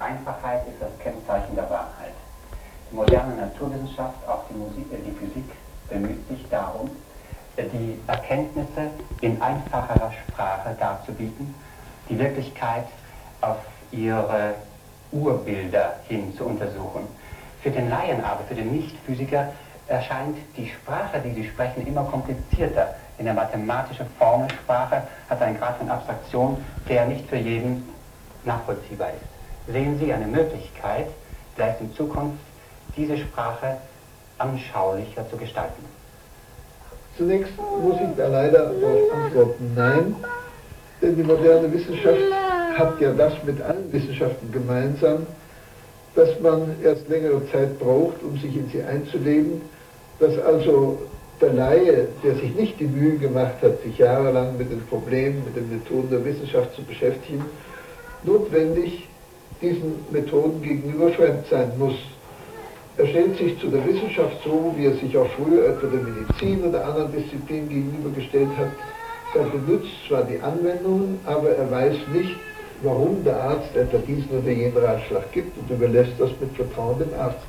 Einfachheit ist das Kennzeichen der Wahrheit. Die moderne Naturwissenschaft, auch die Physik, bemüht sich darum, die Erkenntnisse in einfacherer Sprache darzubieten, die Wirklichkeit auf ihre Urbilder hin zu untersuchen. Für den Laien aber, für den Nichtphysiker, erscheint die Sprache, die sie sprechen, immer komplizierter. In der mathematischen Formelsprache hat einen Grad von Abstraktion, der nicht für jeden nachvollziehbar ist. Sehen Sie eine Möglichkeit, vielleicht in Zukunft diese Sprache anschaulicher zu gestalten? Zunächst muss ich da leider darauf antworten, nein, denn die moderne Wissenschaft hat ja das mit allen Wissenschaften gemeinsam, dass man erst längere Zeit braucht, um sich in sie einzuleben, dass also der Laie, der sich nicht die Mühe gemacht hat, sich jahrelang mit den Problemen, mit den Methoden der Wissenschaft zu beschäftigen, notwendig diesen Methoden gegenüber fremd sein muss. Er stellt sich zu der Wissenschaft so, wie er sich auch früher etwa der Medizin oder anderen Disziplinen gegenübergestellt hat. Er benutzt zwar die Anwendungen, aber er weiß nicht, warum der Arzt etwa diesen oder jenen Ratschlag gibt und überlässt das mit Vertrauen dem Arzt.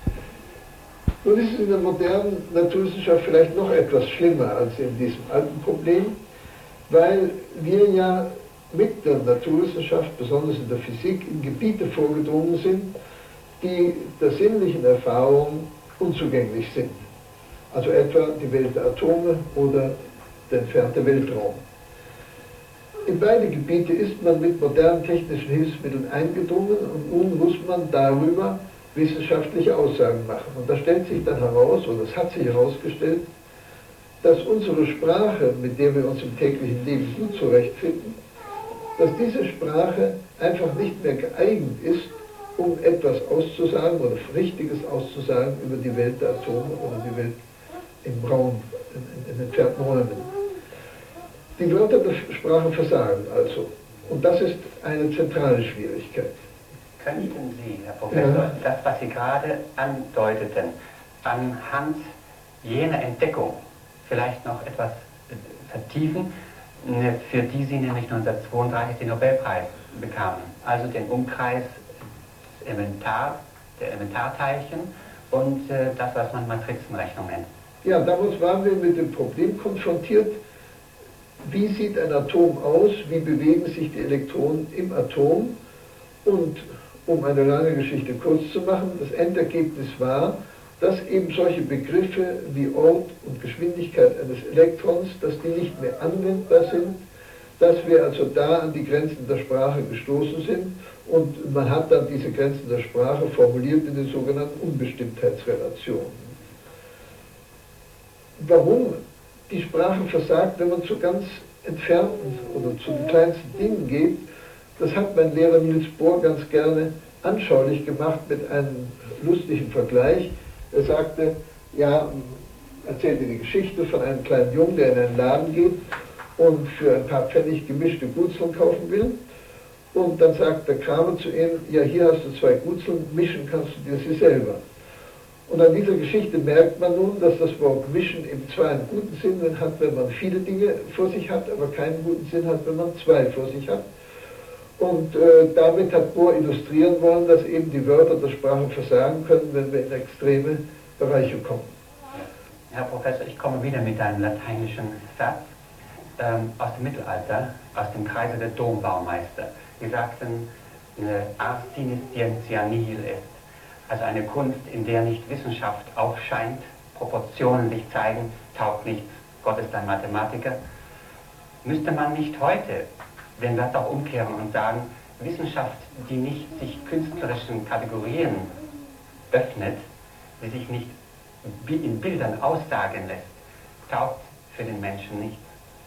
Nun ist es in der modernen Naturwissenschaft vielleicht noch etwas schlimmer als in diesem alten Problem, weil wir ja mit der Naturwissenschaft, besonders in der Physik, in Gebiete vorgedrungen sind, die der sinnlichen Erfahrung unzugänglich sind. Also etwa die Welt der Atome oder der entfernte Weltraum. In beide Gebiete ist man mit modernen technischen Hilfsmitteln eingedrungen und nun muss man darüber wissenschaftliche Aussagen machen. Und da stellt sich dann heraus, oder es hat sich herausgestellt, dass unsere Sprache, mit der wir uns im täglichen Leben gut zurechtfinden, dass diese Sprache einfach nicht mehr geeignet ist, um etwas auszusagen oder Richtiges auszusagen über die Welt der Atome oder die Welt im Raum, in entfernten Räumen. Die Wörter der Sprache versagen also. Und das ist eine zentrale Schwierigkeit. Könnten Sie, Herr Professor, das, was Sie gerade andeuteten, anhand jener Entdeckung vielleicht noch etwas vertiefen, für die Sie nämlich 1932 den Nobelpreis bekamen? Also den Umkreis der Elementarteilchen und das, was man Matrizenrechnung nennt. Ja, damals waren wir mit dem Problem konfrontiert, wie sieht ein Atom aus, wie bewegen sich die Elektronen im Atom, und um eine lange Geschichte kurz zu machen, das Endergebnis war, dass eben solche Begriffe wie Ort und Geschwindigkeit eines Elektrons, dass die nicht mehr anwendbar sind, dass wir also da an die Grenzen der Sprache gestoßen sind, und man hat dann diese Grenzen der Sprache formuliert in den sogenannten Unbestimmtheitsrelationen. Warum die Sprache versagt, wenn man zu ganz entfernten oder zu den kleinsten Dingen geht, das hat mein Lehrer Niels Bohr ganz gerne anschaulich gemacht mit einem lustigen Vergleich. Er sagte, ja, erzählte die Geschichte von einem kleinen Jungen, der in einen Laden geht und für ein paar Pfennig gemischte Gutseln kaufen will. Und dann sagt der Kramer zu ihm, ja, hier hast du 2 Gutseln, mischen kannst du dir sie selber. Und an dieser Geschichte merkt man nun, dass das Wort mischen eben zwar einen guten Sinn hat, wenn man viele Dinge vor sich hat, aber keinen guten Sinn hat, wenn man 2 vor sich hat. Und damit hat Bohr illustrieren wollen, dass eben die Wörter der Sprache versagen können, wenn wir in extreme Bereiche kommen. Herr Professor, ich komme wieder mit einem lateinischen Satz aus dem Mittelalter, aus dem Kreise der Dombaumeister. Sie sagten, ars sinis scientia nihil est. Also eine Kunst, in der nicht Wissenschaft aufscheint, Proportionen sich zeigen, taugt nichts, Gott ist ein Mathematiker. Müsste man nicht heute den Satz auch umkehren und sagen, Wissenschaft, die nicht sich künstlerischen Kategorien öffnet, die sich nicht in Bildern aussagen lässt, taugt für den Menschen nichts?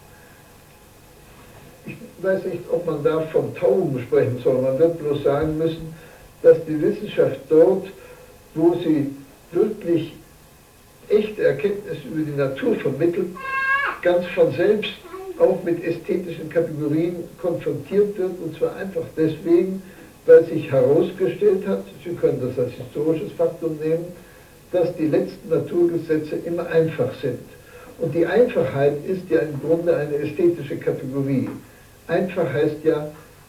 Ich weiß nicht, ob man da von Taugen sprechen soll. Man wird bloß sagen müssen, dass die Wissenschaft dort, wo sie wirklich echte Erkenntnisse über die Natur vermittelt, ganz von selbst auch mit ästhetischen Kategorien konfrontiert wird, und zwar einfach deswegen, weil sich herausgestellt hat, Sie können das als historisches Faktum nehmen, dass die letzten Naturgesetze immer einfach sind. Und die Einfachheit ist ja im Grunde eine ästhetische Kategorie. Einfach heißt ja,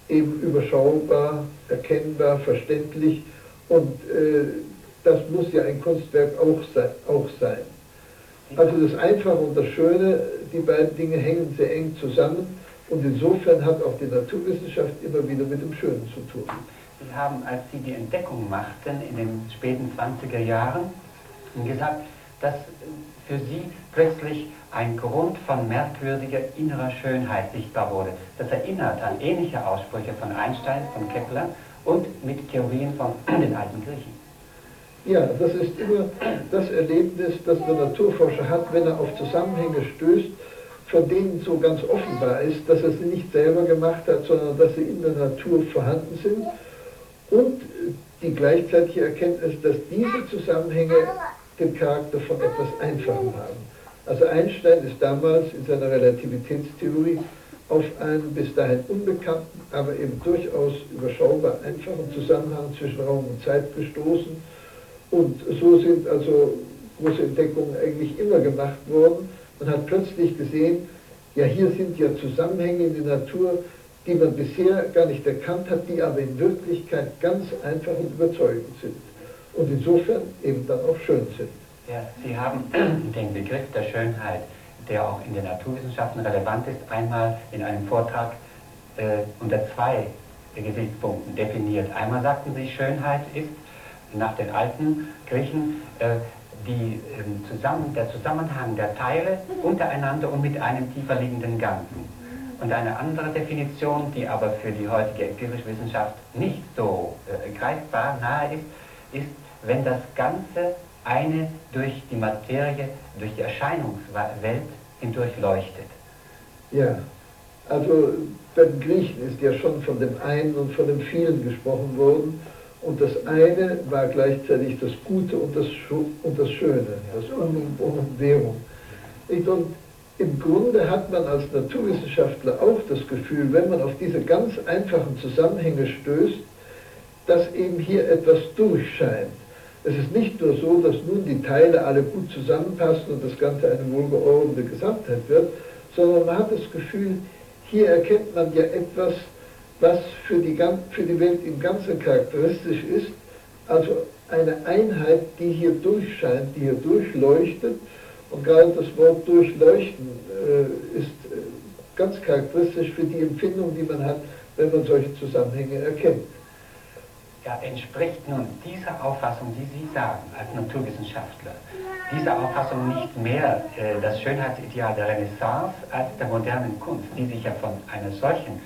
eben überschaubar, erkennbar, verständlich und das muss ja ein Kunstwerk auch sein. Also das Einfache und das Schöne, die beiden Dinge hängen sehr eng zusammen und insofern hat auch die Naturwissenschaft immer wieder mit dem Schönen zu tun. Sie haben, als Sie die Entdeckung machten in den späten 20er Jahren, gesagt, dass für Sie plötzlich ein Grund von merkwürdiger innerer Schönheit sichtbar wurde. Das erinnert an ähnliche Aussprüche von Einstein, von Kepler und mit Theorien von den alten Griechen. Ja, das ist immer das Erlebnis, das der Naturforscher hat, wenn er auf Zusammenhänge stößt, von denen so ganz offenbar ist, dass er sie nicht selber gemacht hat, sondern dass sie in der Natur vorhanden sind. Und die gleichzeitige Erkenntnis, dass diese Zusammenhänge den Charakter von etwas Einfachem haben. Also Einstein ist damals in seiner Relativitätstheorie auf einen bis dahin unbekannten, aber eben durchaus überschaubar einfachen Zusammenhang zwischen Raum und Zeit gestoßen. Und so sind also große Entdeckungen eigentlich immer gemacht worden. Man hat plötzlich gesehen, ja, hier sind ja Zusammenhänge in der Natur, die man bisher gar nicht erkannt hat, die aber in Wirklichkeit ganz einfach und überzeugend sind. Und insofern eben dann auch schön sind. Ja, Sie haben den Begriff der Schönheit, der auch in den Naturwissenschaften relevant ist, einmal in einem Vortrag unter zwei Gesichtspunkten definiert. Einmal sagten Sie, Schönheit ist nach den alten Griechen der Zusammenhang der Teile untereinander und mit einem tiefer liegenden Ganzen. Und eine andere Definition, die aber für die heutige empirische Wissenschaft nicht so greifbar nahe ist, wenn das Ganze eine durch die Materie, durch die Erscheinungswelt hindurch leuchtet. Ja, also bei den Griechen ist ja schon von dem einen und von dem vielen gesprochen worden. Und das eine war gleichzeitig das Gute und das Schöne, das Unum Verum. Und im Grunde hat man als Naturwissenschaftler auch das Gefühl, wenn man auf diese ganz einfachen Zusammenhänge stößt, dass eben hier etwas durchscheint. Es ist nicht nur so, dass nun die Teile alle gut zusammenpassen und das Ganze eine wohlgeordnete Gesamtheit wird, sondern man hat das Gefühl, hier erkennt man ja etwas, was für die Welt im Ganzen charakteristisch ist, also eine Einheit, die hier durchscheint, die hier durchleuchtet. Und gerade das Wort durchleuchten ist ganz charakteristisch für die Empfindung, die man hat, wenn man solche Zusammenhänge erkennt. Ja, entspricht nun dieser Auffassung, die Sie sagen, als Naturwissenschaftler, dieser Auffassung nicht mehr das Schönheitsideal der Renaissance als der modernen Kunst, die sich ja von einer solchen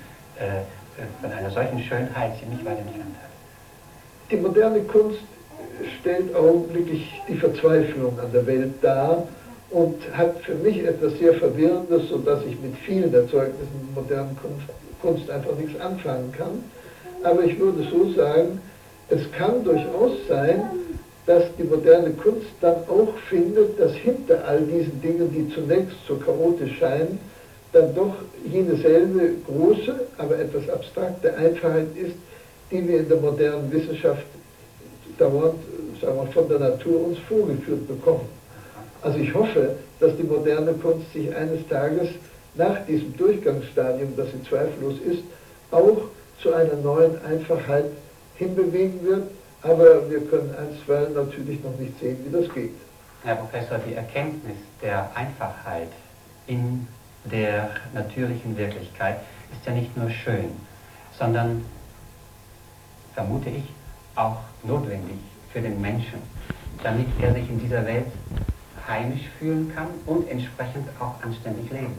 Schönheit ziemlich weit entfernt hat? Die moderne Kunst stellt augenblicklich die Verzweiflung an der Welt dar und hat für mich etwas sehr Verwirrendes, sodass ich mit vielen Erzeugnissen der modernen Kunst einfach nichts anfangen kann. Aber ich würde so sagen, es kann durchaus sein, dass die moderne Kunst dann auch findet, dass hinter all diesen Dingen, die zunächst so chaotisch scheinen, dann doch jene selbe große, aber etwas abstrakte Einfachheit ist, die wir in der modernen Wissenschaft dauernd, sagen wir, von der Natur uns vorgeführt bekommen. Also ich hoffe, dass die moderne Kunst sich eines Tages nach diesem Durchgangsstadium, das sie zweifellos ist, auch zu einer neuen Einfachheit hinbewegen wird, aber wir können einstweilen natürlich noch nicht sehen, wie das geht. Herr Professor, die Erkenntnis der Einfachheit in der natürlichen Wirklichkeit ist ja nicht nur schön, sondern, vermute ich, auch notwendig für den Menschen, damit er sich in dieser Welt heimisch fühlen kann und entsprechend auch anständig leben.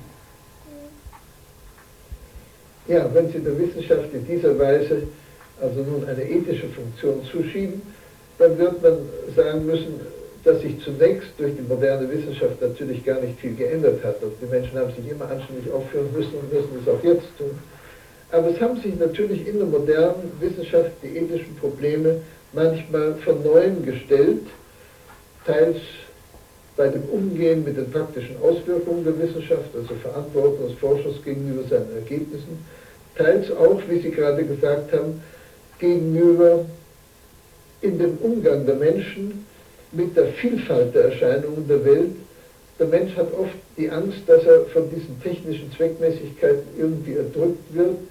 Ja, wenn Sie der Wissenschaft in dieser Weise also nun eine ethische Funktion zuschieben, dann wird man sagen müssen, dass sich zunächst durch die moderne Wissenschaft natürlich gar nicht viel geändert hat. Also die Menschen haben sich immer anständig aufführen müssen und müssen es auch jetzt tun. Aber es haben sich natürlich in der modernen Wissenschaft die ethischen Probleme manchmal von Neuem gestellt, teils bei dem Umgehen mit den praktischen Auswirkungen der Wissenschaft, also Verantwortung des Forschers gegenüber seinen Ergebnissen, teils auch, wie Sie gerade gesagt haben, gegenüber in dem Umgang der Menschen mit der Vielfalt der Erscheinungen der Welt. Der Mensch hat oft die Angst, dass er von diesen technischen Zweckmäßigkeiten irgendwie erdrückt wird,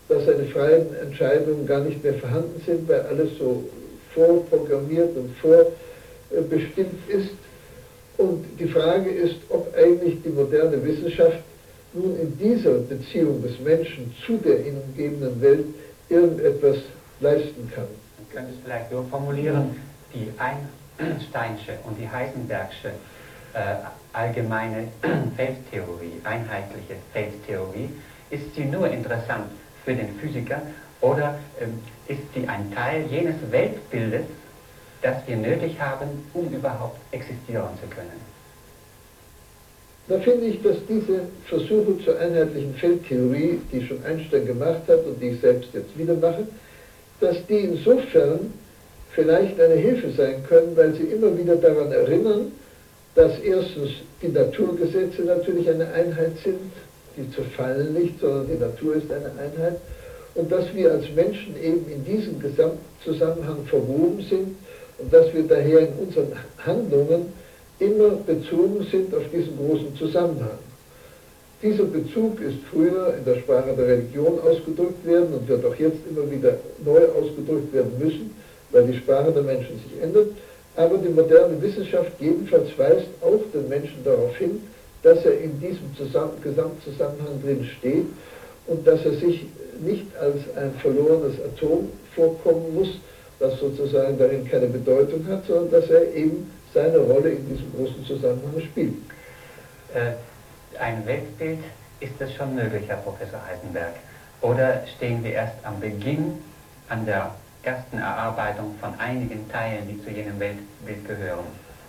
dass seine freien Entscheidungen gar nicht mehr vorhanden sind, weil alles so vorprogrammiert und vorbestimmt ist. Und die Frage ist, ob eigentlich die moderne Wissenschaft nun in dieser Beziehung des Menschen zu der ihn umgebenden Welt irgendetwas leisten kann. Man könnte es vielleicht so formulieren, die Einsteinsche und die Heisenbergsche allgemeine Feldtheorie, einheitliche Feldtheorie, ist sie nur interessant für den Physiker oder ist sie ein Teil jenes Weltbildes, das wir nötig haben, um überhaupt existieren zu können? Da finde ich, dass diese Versuche zur einheitlichen Feldtheorie, die schon Einstein gemacht hat und die ich selbst jetzt wieder mache, dass die insofern vielleicht eine Hilfe sein können, weil sie immer wieder daran erinnern, dass erstens die Naturgesetze natürlich eine Einheit sind, die zerfallen nicht, sondern die Natur ist eine Einheit, und dass wir als Menschen eben in diesem Gesamtzusammenhang verwoben sind und dass wir daher in unseren Handlungen immer bezogen sind auf diesen großen Zusammenhang. Dieser Bezug ist früher in der Sprache der Religion ausgedrückt werden und wird auch jetzt immer wieder neu ausgedrückt werden müssen, weil die Sprache der Menschen sich ändert. Aber die moderne Wissenschaft jedenfalls weist auch den Menschen darauf hin, dass er in diesem Gesamtzusammenhang drin steht und dass er sich nicht als ein verlorenes Atom vorkommen muss, das sozusagen darin keine Bedeutung hat, sondern dass er eben seine Rolle in diesem großen Zusammenhang spielt. Ein Weltbild, ist das schon möglich, Herr Professor Heisenberg? Oder stehen wir erst am Beginn an der ersten Erarbeitung von einigen Teilen, die zu jenem Weltbild gehören?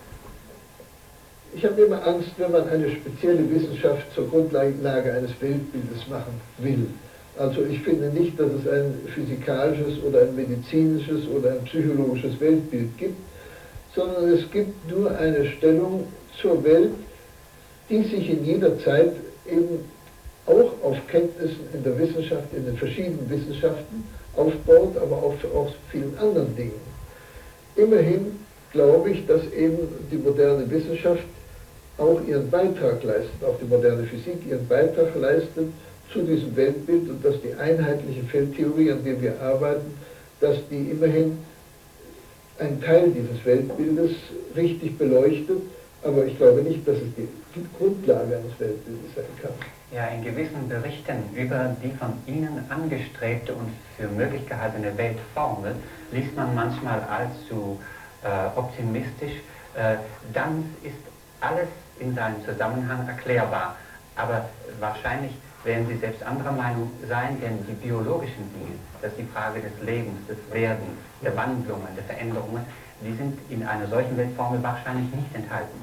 Ich habe immer Angst, wenn man eine spezielle Wissenschaft zur Grundlage eines Weltbildes machen will. Also ich finde nicht, dass es ein physikalisches oder ein medizinisches oder ein psychologisches Weltbild gibt, sondern es gibt nur eine Stellung zur Welt, die sich in jeder Zeit eben auch auf Kenntnissen in der Wissenschaft, in den verschiedenen Wissenschaften aufbaut, aber auch auf vielen anderen Dingen. Immerhin glaube ich, dass eben die moderne Wissenschaft auch ihren Beitrag leistet, auch die moderne Physik ihren Beitrag leistet zu diesem Weltbild und dass die einheitliche Feldtheorie, an der wir arbeiten, dass die immerhin ein Teil dieses Weltbildes richtig beleuchtet, aber ich glaube nicht, dass es die Grundlage eines Weltbildes sein kann. Ja, in gewissen Berichten über die von Ihnen angestrebte und für möglich gehaltene Weltformel liest man manchmal allzu optimistisch, dann ist alles in seinem Zusammenhang erklärbar. Aber wahrscheinlich werden Sie selbst anderer Meinung sein, denn die biologischen Dinge, das ist die Frage des Lebens, des Werdens, der Wandlungen, der Veränderungen, die sind in einer solchen Weltformel wahrscheinlich nicht enthalten.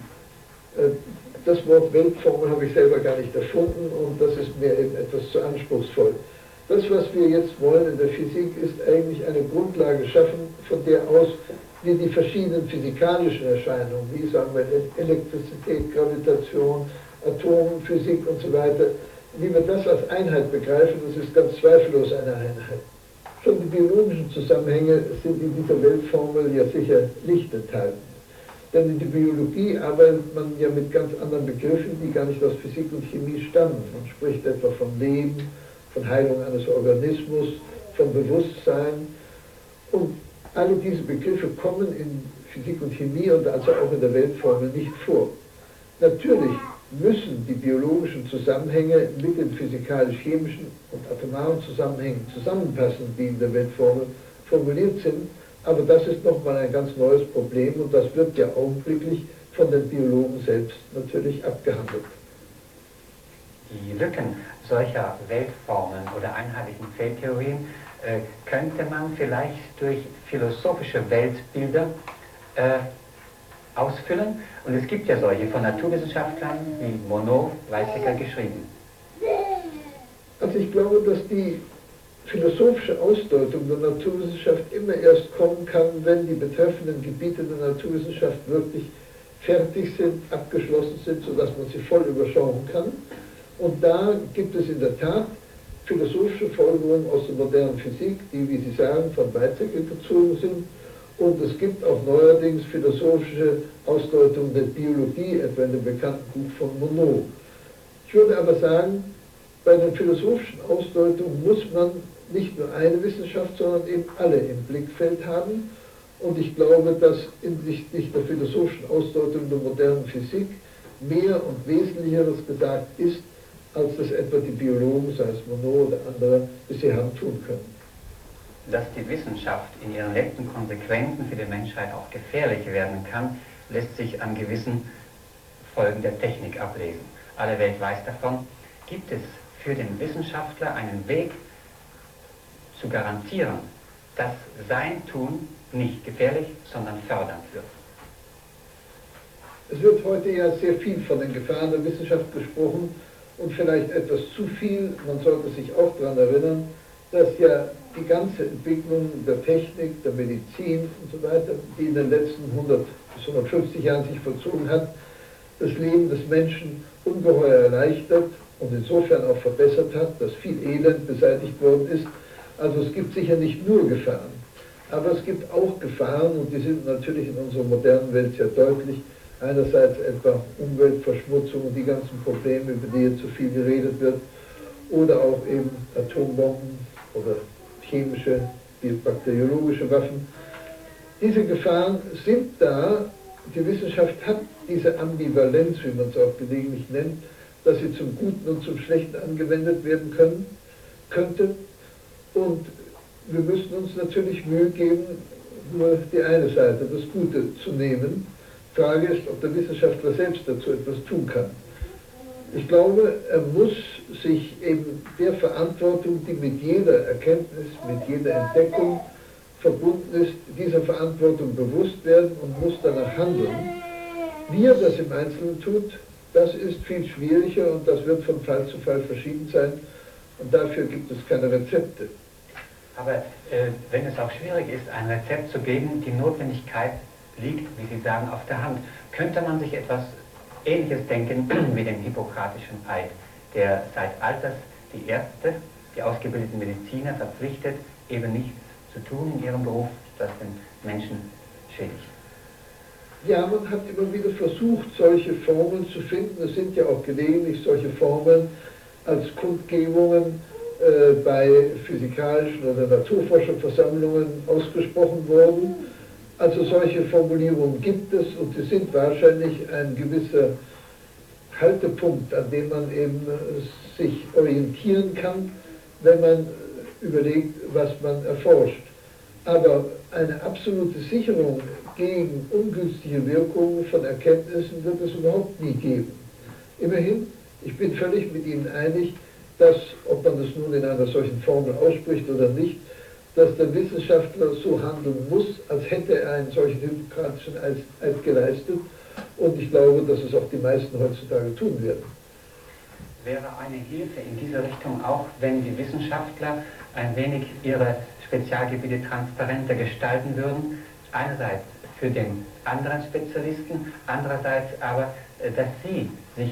Das Wort Weltformel habe ich selber gar nicht erfunden und das ist mir eben etwas zu anspruchsvoll. Das, was wir jetzt wollen in der Physik, ist eigentlich eine Grundlage schaffen, von der aus wir die verschiedenen physikalischen Erscheinungen, wie sagen wir Elektrizität, Gravitation, Atomphysik und so weiter, wie wir das als Einheit begreifen, das ist ganz zweifellos eine Einheit. Schon die biologischen Zusammenhänge sind in dieser Weltformel ja sicher nicht enthalten. Denn in der Biologie arbeitet man ja mit ganz anderen Begriffen, die gar nicht aus Physik und Chemie stammen. Man spricht etwa von Leben, von Heilung eines Organismus, von Bewusstsein. Und alle diese Begriffe kommen in Physik und Chemie und also auch in der Weltformel nicht vor. Natürlich müssen die biologischen Zusammenhänge mit den physikalisch-chemischen und atomaren Zusammenhängen zusammenpassen, die in der Weltformel formuliert sind. Aber das ist nochmal ein ganz neues Problem und das wird ja augenblicklich von den Biologen selbst natürlich abgehandelt. Die Lücken solcher Weltformeln oder einheitlichen Feldtheorien könnte man vielleicht durch philosophische Weltbilder ausfüllen. Und es gibt ja solche von Naturwissenschaftlern wie Monod, Weizsäcker geschrieben. Also ich glaube, dass die philosophische Ausdeutung der Naturwissenschaft immer erst kommen kann, wenn die betreffenden Gebiete der Naturwissenschaft wirklich fertig sind, abgeschlossen sind, sodass man sie voll überschauen kann. Und da gibt es in der Tat philosophische Folgerungen aus der modernen Physik, die, wie Sie sagen, von Weizsäcker gezogen sind. Und es gibt auch neuerdings philosophische Ausdeutungen der Biologie, etwa in dem bekannten Buch von Monod. Ich würde aber sagen, bei den philosophischen Ausdeutungen muss man nicht nur eine Wissenschaft, sondern eben alle im Blickfeld haben. Und ich glaube, dass hinsichtlich der philosophischen Ausdeutung der modernen Physik mehr und Wesentlicheres gesagt ist, als das etwa die Biologen, sei es Monod oder andere, bisher haben tun können. Dass die Wissenschaft in ihren letzten Konsequenzen für die Menschheit auch gefährlich werden kann, lässt sich an gewissen Folgen der Technik ablesen. Alle Welt weiß davon. Gibt es für den Wissenschaftler einen Weg zu garantieren, dass sein Tun nicht gefährlich, sondern fördernd wird? Es wird heute ja sehr viel von den Gefahren der Wissenschaft gesprochen und vielleicht etwas zu viel. Man sollte sich auch daran erinnern, dass ja die ganze Entwicklung der Technik, der Medizin und so weiter, die in den letzten 100 bis 150 Jahren sich vollzogen hat, das Leben des Menschen ungeheuer erleichtert und insofern auch verbessert hat, dass viel Elend beseitigt worden ist. Also es gibt sicher nicht nur Gefahren, aber es gibt auch Gefahren und die sind natürlich in unserer modernen Welt sehr deutlich. Einerseits etwa Umweltverschmutzung und die ganzen Probleme, über die jetzt so viel geredet wird, oder auch eben Atombomben oder chemische, bakteriologische Waffen. Diese Gefahren sind da. Die Wissenschaft hat diese Ambivalenz, wie man es auch gelegentlich nennt, dass sie zum Guten und zum Schlechten angewendet werden könnte. Und wir müssen uns natürlich Mühe geben, nur die eine Seite, das Gute, zu nehmen. Die Frage ist, ob der Wissenschaftler selbst dazu etwas tun kann. Ich glaube, er muss sich eben der Verantwortung, die mit jeder Erkenntnis, mit jeder Entdeckung verbunden ist, dieser Verantwortung bewusst werden und muss danach handeln. Wie er das im Einzelnen tut, das ist viel schwieriger und das wird von Fall zu Fall verschieden sein und dafür gibt es keine Rezepte. Aber wenn es auch schwierig ist, ein Rezept zu geben, die Notwendigkeit liegt, wie Sie sagen, auf der Hand. Könnte man sich etwas Ähnliches denken wie den Hippokratischen Eid, der seit alters die Ärzte, die ausgebildeten Mediziner verpflichtet, eben nichts zu tun in ihrem Beruf, das den Menschen schädigt? Ja, man hat immer wieder versucht, solche Formeln zu finden. Es sind ja auch gelegentlich solche Formeln als Kundgebungen bei physikalischen oder Naturforscherversammlungen ausgesprochen worden. Also solche Formulierungen gibt es und sie sind wahrscheinlich ein gewisser Haltepunkt, an dem man eben sich orientieren kann, wenn man überlegt, was man erforscht. Aber eine absolute Sicherung gegen ungünstige Wirkungen von Erkenntnissen wird es überhaupt nie geben. Immerhin, ich bin völlig mit Ihnen einig, dass, ob man das nun in einer solchen Formel ausspricht oder nicht, dass der Wissenschaftler so handeln muss, als hätte er einen solchen hippokratischen Eid geleistet. Und ich glaube, dass es auch die meisten heutzutage tun werden. Wäre eine Hilfe in dieser Richtung auch, wenn die Wissenschaftler ein wenig ihre Spezialgebiete transparenter gestalten würden? Einerseits für den anderen Spezialisten, andererseits aber, dass sie sich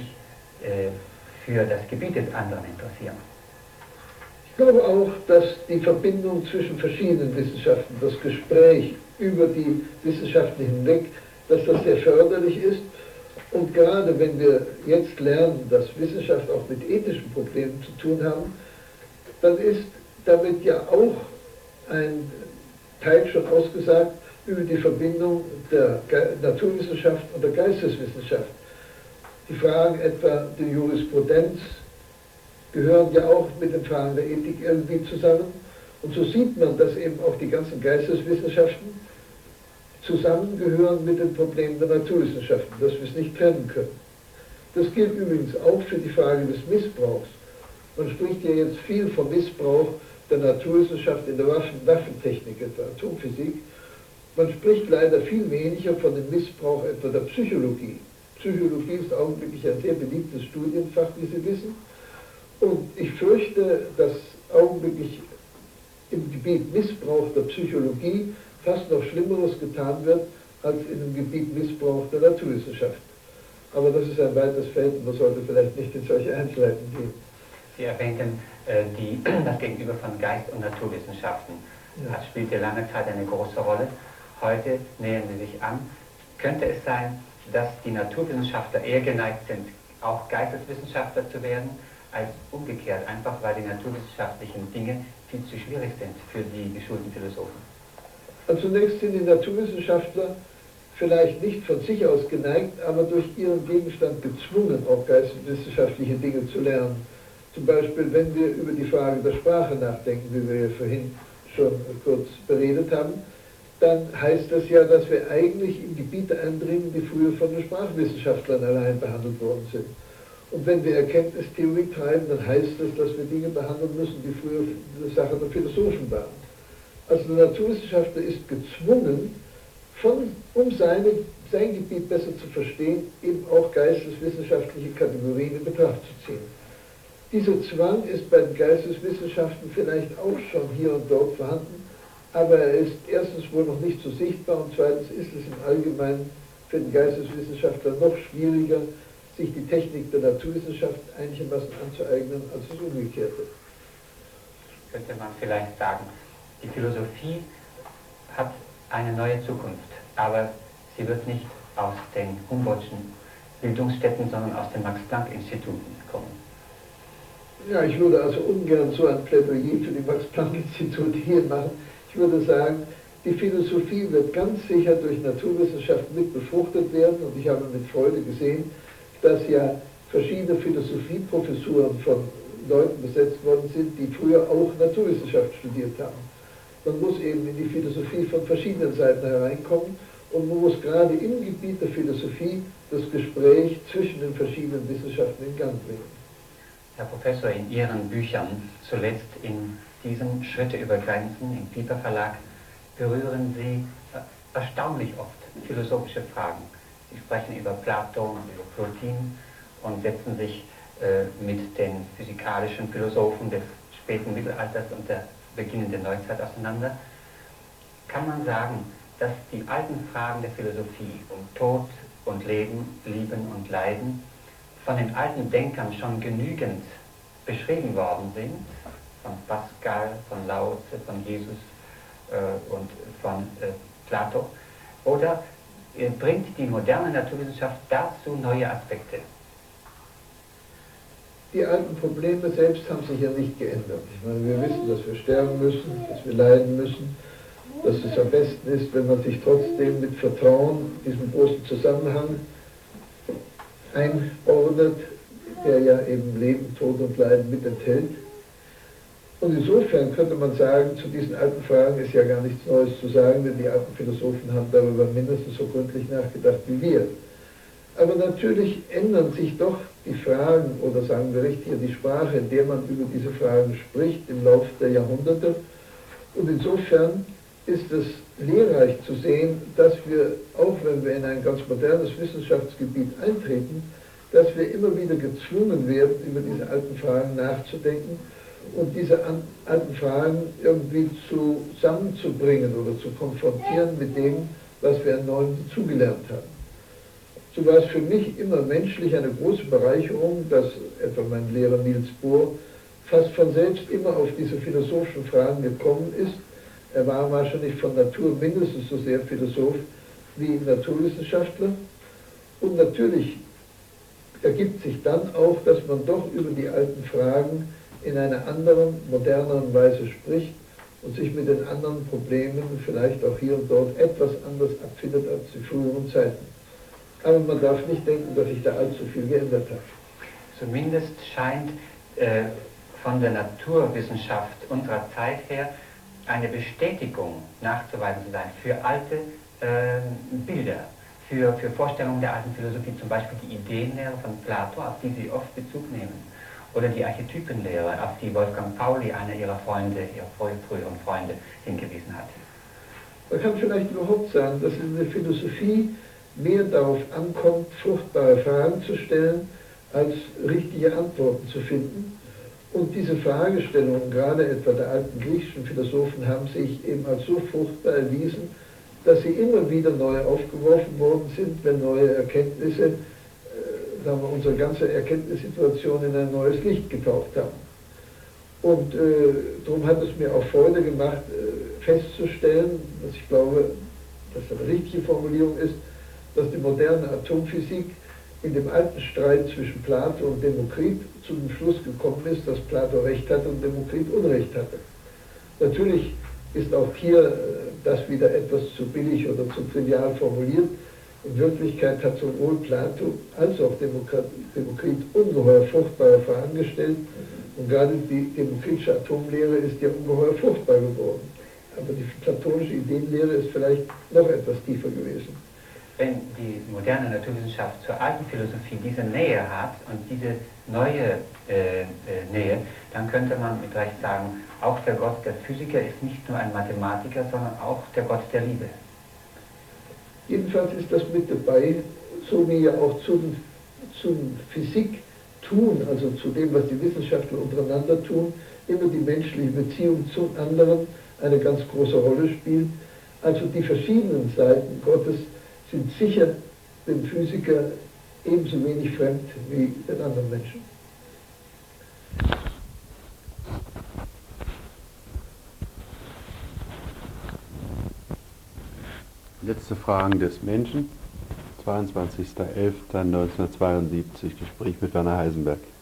für das Gebiet des anderen interessieren. Ich glaube auch, dass die Verbindung zwischen verschiedenen Wissenschaften, das Gespräch über die Wissenschaften hinweg, dass das sehr förderlich ist. Und gerade wenn wir jetzt lernen, dass Wissenschaft auch mit ethischen Problemen zu tun haben, dann ist damit ja auch ein Teil schon ausgesagt über die Verbindung der Naturwissenschaft und der Geisteswissenschaft. Die Fragen etwa der Jurisprudenz gehören ja auch mit den Fragen der Ethik irgendwie zusammen. Und so sieht man, dass eben auch die ganzen Geisteswissenschaften zusammengehören mit den Problemen der Naturwissenschaften, dass wir es nicht trennen können. Das gilt übrigens auch für die Frage des Missbrauchs. Man spricht ja jetzt viel vom Missbrauch der Naturwissenschaft in der Waffentechnik, etwa Atomphysik. Man spricht leider viel weniger von dem Missbrauch etwa der Psychologie. Psychologie ist augenblicklich ein sehr beliebtes Studienfach, wie Sie wissen. Und ich fürchte, dass augenblicklich im Gebiet Missbrauch der Psychologie fast noch Schlimmeres getan wird, als in dem Gebiet Missbrauch der Naturwissenschaft. Aber das ist ein weites Feld und man sollte vielleicht nicht in solche Einzelheiten gehen. Sie erwähnten das Gegenüber von Geist- und Naturwissenschaften. Ja. Das spielte lange Zeit eine große Rolle. Heute nähern Sie sich an. Könnte es sein, dass die Naturwissenschaftler eher geneigt sind, auch Geisteswissenschaftler zu werden, als umgekehrt, einfach weil die naturwissenschaftlichen Dinge viel zu schwierig sind für die geschulten Philosophen? Also zunächst sind die Naturwissenschaftler vielleicht nicht von sich aus geneigt, aber durch ihren Gegenstand gezwungen, auch geisteswissenschaftliche Dinge zu lernen. Zum Beispiel, wenn wir über die Frage der Sprache nachdenken, wie wir ja vorhin schon kurz beredet haben, dann heißt das ja, dass wir eigentlich in Gebiete eindringen, die früher von den Sprachwissenschaftlern allein behandelt worden sind. Und wenn wir Erkenntnistheorie treiben, dann heißt das, dass wir Dinge behandeln müssen, die früher eine Sache der Philosophen waren. Also der Naturwissenschaftler ist gezwungen, um sein Gebiet besser zu verstehen, eben auch geisteswissenschaftliche Kategorien in Betracht zu ziehen. Dieser Zwang ist bei den Geisteswissenschaften vielleicht auch schon hier und dort vorhanden, aber er ist erstens wohl noch nicht so sichtbar und zweitens ist es im Allgemeinen für den Geisteswissenschaftler noch schwieriger, sich die Technik der Naturwissenschaft einigermaßen anzueignen, als es umgekehrt ist. Könnte man vielleicht sagen, die Philosophie hat eine neue Zukunft, aber sie wird nicht aus den Humboldtschen Bildungsstätten, sondern aus den Max-Planck-Instituten kommen. Ja, ich würde also ungern so ein Plädoyer für die Max-Planck-Institute hier machen. Ich würde sagen, die Philosophie wird ganz sicher durch Naturwissenschaften mit befruchtet werden und ich habe mit Freude gesehen, dass ja verschiedene Philosophieprofessuren von Leuten besetzt worden sind, die früher auch Naturwissenschaft studiert haben. Man muss eben in die Philosophie von verschiedenen Seiten hereinkommen und man muss gerade im Gebiet der Philosophie das Gespräch zwischen den verschiedenen Wissenschaften in Gang bringen. Herr Professor, in Ihren Büchern, zuletzt in diesem Schritte über Grenzen im Piper Verlag, berühren Sie erstaunlich oft philosophische Fragen. Sie sprechen über Platon und über Plotin und setzen sich mit den physikalischen Philosophen des späten Mittelalters und der beginnenden Neuzeit auseinander. Kann man sagen, dass die alten Fragen der Philosophie um Tod und Leben, Lieben und Leiden von den alten Denkern schon genügend beschrieben worden sind, von Pascal, von Lao Tse, von Jesus und von Plato, oder bringt die moderne Naturwissenschaft dazu neue Aspekte? Die alten Probleme selbst haben sich ja nicht geändert. Ich meine, wir wissen, dass wir sterben müssen, dass wir leiden müssen, dass es am besten ist, wenn man sich trotzdem mit Vertrauen diesem großen Zusammenhang einordnet, der ja eben Leben, Tod und Leiden mit enthält. Und insofern könnte man sagen, zu diesen alten Fragen ist ja gar nichts Neues zu sagen, denn die alten Philosophen haben darüber mindestens so gründlich nachgedacht wie wir. Aber natürlich ändern sich doch die Fragen, oder sagen wir richtiger die Sprache, in der man über diese Fragen spricht, im Laufe der Jahrhunderte. Und insofern ist es lehrreich zu sehen, dass wir, auch wenn wir in ein ganz modernes Wissenschaftsgebiet eintreten, dass wir immer wieder gezwungen werden, über diese alten Fragen nachzudenken und diese alten Fragen irgendwie zusammenzubringen oder zu konfrontieren mit dem, was wir an Neuem dazugelernt haben. So war es für mich immer menschlich eine große Bereicherung, dass etwa mein Lehrer Niels Bohr fast von selbst immer auf diese philosophischen Fragen gekommen ist. Er war wahrscheinlich von Natur mindestens so sehr Philosoph wie Naturwissenschaftler. Und natürlich ergibt sich dann auch, dass man doch über die alten Fragen in einer anderen, moderneren Weise spricht und sich mit den anderen Problemen vielleicht auch hier und dort etwas anders abfindet als die früheren Zeiten. Aber man darf nicht denken, dass sich da allzu viel geändert hat. Zumindest scheint von der Naturwissenschaft unserer Zeit her eine Bestätigung nachzuweisen zu sein für alte Bilder, für Vorstellungen der alten Philosophie, zum Beispiel die Ideenlehre von Plato, auf die Sie oft Bezug nehmen, oder die Archetypenlehre, auf die Wolfgang Pauli, einer Ihrer Freunde, Ihrer früheren Freunde, hingewiesen hat. Man kann vielleicht überhaupt sagen, dass in der Philosophie mehr darauf ankommt, fruchtbare Fragen zu stellen, als richtige Antworten zu finden. Und diese Fragestellungen, gerade etwa der alten griechischen Philosophen, haben sich eben als so fruchtbar erwiesen, dass sie immer wieder neu aufgeworfen worden sind, wenn neue Erkenntnisse, sagen wir, unsere ganze Erkenntnissituation in ein neues Licht getaucht haben. Und darum hat es mir auch Freude gemacht, festzustellen, dass ich glaube, dass das eine richtige Formulierung ist, dass die moderne Atomphysik in dem alten Streit zwischen Plato und Demokrit zu dem Schluss gekommen ist, dass Plato Recht hatte und Demokrit Unrecht hatte. Natürlich ist auch hier das wieder etwas zu billig oder zu trivial formuliert. In Wirklichkeit hat sowohl Plato als auch Demokrit ungeheuer fruchtbare Fragen gestellt und gerade die demokritische Atomlehre ist ja ungeheuer fruchtbar geworden. Aber die platonische Ideenlehre ist vielleicht noch etwas tiefer gewesen. Wenn die moderne Naturwissenschaft zur alten Philosophie diese Nähe hat und diese neue Nähe, dann könnte man mit Recht sagen, auch der Gott der Physiker ist nicht nur ein Mathematiker, sondern auch der Gott der Liebe. Jedenfalls ist das mit dabei, so wie ja auch zum Physik-Tun, also zu dem, was die Wissenschaftler untereinander tun, immer die menschliche Beziehung zum anderen eine ganz große Rolle spielt. Also die verschiedenen Seiten Gottes sind sicher dem Physiker ebenso wenig fremd wie den anderen Menschen. Letzte Fragen des Menschen, 22.11.1972, Gespräch mit Werner Heisenberg.